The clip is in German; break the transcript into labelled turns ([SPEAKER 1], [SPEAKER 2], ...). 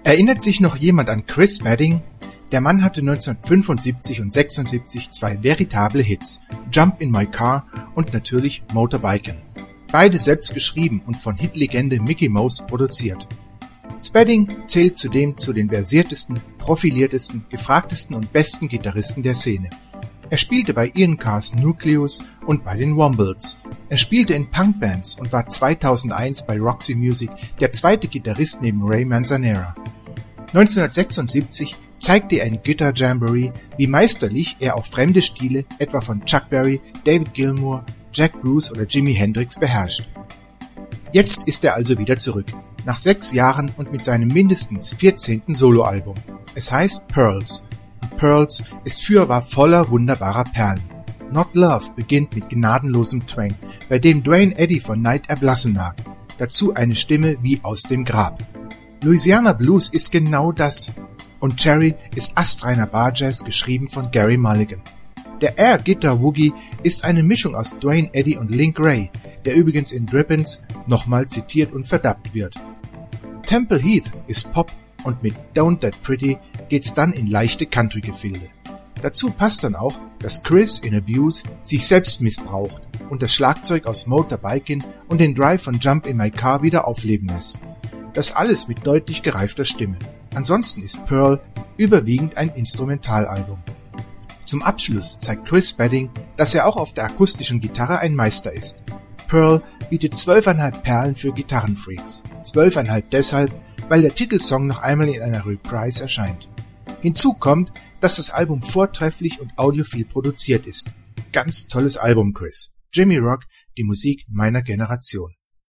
[SPEAKER 1] Erinnert sich noch jemand an Chris Spedding? Der Mann hatte 1975 und 76 zwei veritable Hits, Jump in My Car und natürlich Motorbiken. Beide selbst geschrieben und von Hitlegende Mickey Mouse produziert. Spedding zählt zudem zu den versiertesten, profiliertesten, gefragtesten und besten Gitarristen der Szene. Er spielte bei Ian Carrs Nucleus und bei den Wombles. Er spielte in Punkbands und war 2001 bei Roxy Music der zweite Gitarrist neben Ray Manzanera. 1976 zeigte er in Guitar Jamboree, wie meisterlich er auch fremde Stile etwa von Chuck Berry, David Gilmour, Jack Bruce oder Jimi Hendrix beherrscht. Jetzt ist er also wieder zurück, nach 6 Jahren und mit seinem mindestens 14. Soloalbum. Es heißt Pearls. Und Pearls ist fürwahr voller wunderbarer Perlen. Not Love beginnt mit gnadenlosem Twang, bei dem Duane Eddy von Night erblassen mag. Dazu eine Stimme wie aus dem Grab. Louisiana Blues ist genau das. Und Cherry ist astreiner Barjazz, geschrieben von Gary Mulligan. Der Air Guitar Woogie ist eine Mischung aus Duane Eddy und Link Wray, der übrigens in Drippins nochmal zitiert und verdubbt wird. Temple Heath ist Pop und mit Don't That Pretty geht's dann in leichte Country-Gefilde. Dazu passt dann auch, dass Chris in Abuse sich selbst missbraucht und das Schlagzeug aus Motorbiking und den Drive von Jump in My Car wieder aufleben lässt. Das alles mit deutlich gereifter Stimme. Ansonsten ist Pearl überwiegend ein Instrumentalalbum. Zum Abschluss zeigt Chris Spedding, dass er auch auf der akustischen Gitarre ein Meister ist. Pearl bietet 12,5 Perlen für Gitarrenfreaks. 12,5 deshalb, weil der Titelsong noch einmal in einer Reprise erscheint. Hinzu kommt, dass das Album vortrefflich und audiophil produziert ist. Ganz tolles Album, Chris. Jimmy Rock, die Musik meiner Generation.